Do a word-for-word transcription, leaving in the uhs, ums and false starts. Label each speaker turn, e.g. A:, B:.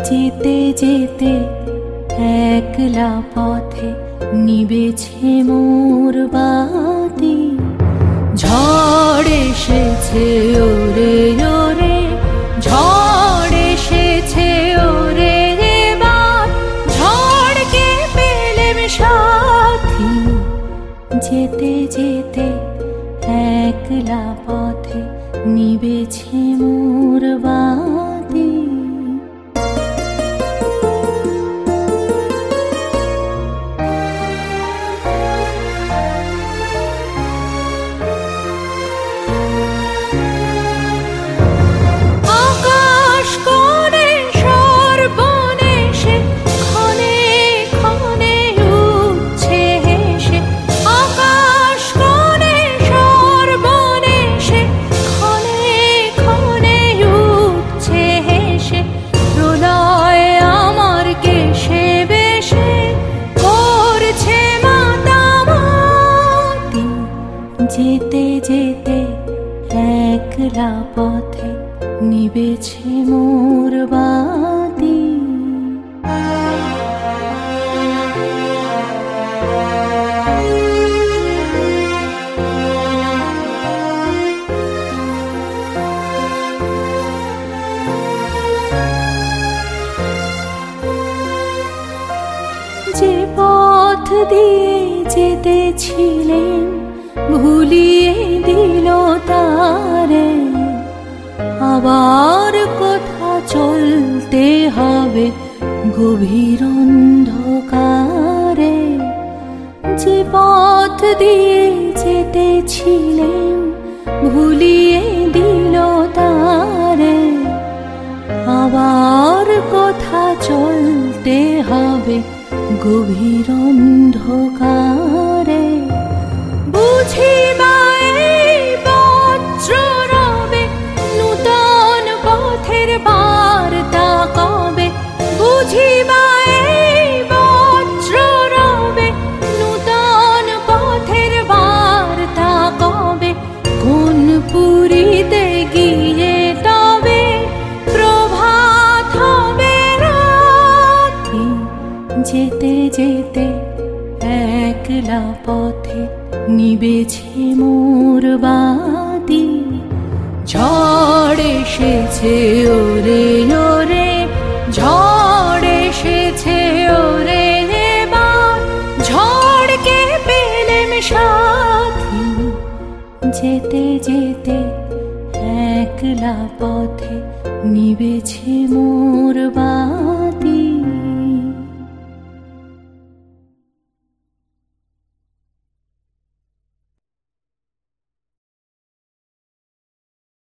A: যেতে যেতে একলা পথে নিবেছে মোর বাতি। ঝড় এসেছে ওরে ওরে, ঝড় এসেছে ওরে এবার, ঝড়কে পেলেম সাথী। যেতে যেতে একলা পথে নিবেছে মোর বাতি। যেতে যেতে একলা পথে নিবেছে মোর বাতি। যে পথ দিয়ে যেতেছিলেন ভুলিয়ে দিল তারে, আবার কোথা চলতে হবে গভীর অন্ধকারে। যে পথ দিয়ে যেতেছিলেন ভুলিয়ে দিল তারে, আবার কোথা চলতে হবে গভীর অন্ধকারে। বুঝিবা এই বজ্র রবে নূতন পথের বার্তা কবে, বুঝিবা এই বজ্র রবে নূতন পথের বার্তা কবে। কোন পুরীতে গিয়ে তবে প্রভাত হবে রাত্রি। যেতে যেতে একলা পথে নিবেছে মোর বাতি। ঝড় এসেছে ওরে ওরে, ঝড় এসেছে ওরে এবার, ঝড়কে পেলেম সাথী। যেতে যেতে একলা পথে নিবেছে মোর বাতি।